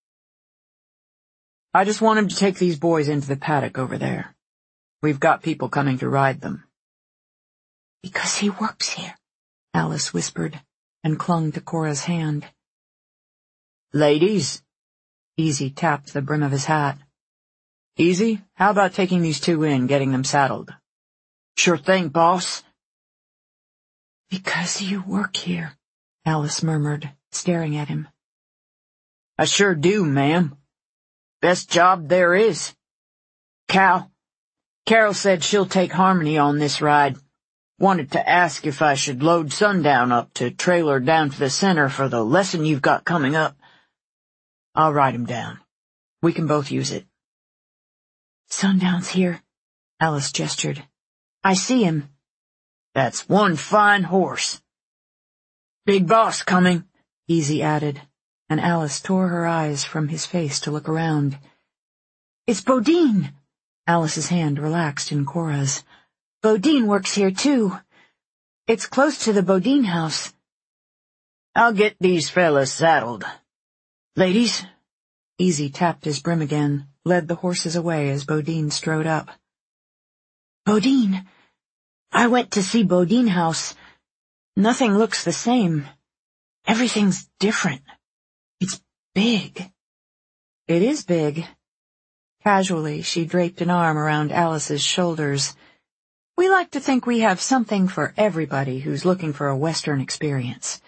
I just want him to take these boys into the paddock over there. We've got people coming to ride them. Because he works here, Alice whispered, and clung to Cora's hand. Ladies, Easy tapped the brim of his hat. Easy, how about taking these two in, getting them saddled? Sure thing, boss. Because you work here, Alice murmured, staring at him. I sure do, ma'am. Best job there is. Cal, Carol said she'll take Harmony on this ride. Wanted to ask if I should load Sundown up to trailer down to the center for the lesson you've got coming up. I'll ride him down. We can both use it. Sundown's here, Alice gestured. I see him. That's one fine horse. Big boss coming, Easy added, and Alice tore her eyes from his face to look around. It's Bodine! Alice's hand relaxed in Cora's. Bodine works here too. It's close to the Bodine house. I'll get these fellas saddled. Ladies? Easy tapped his brim again, led the horses away as Bodine strode up. Bodine! I went to see Bodine House. Nothing looks the same. Everything's different. It's big. It is big. Casually, she draped an arm around Alice's shoulders. We like to think we have something for everybody who's looking for a Western experience.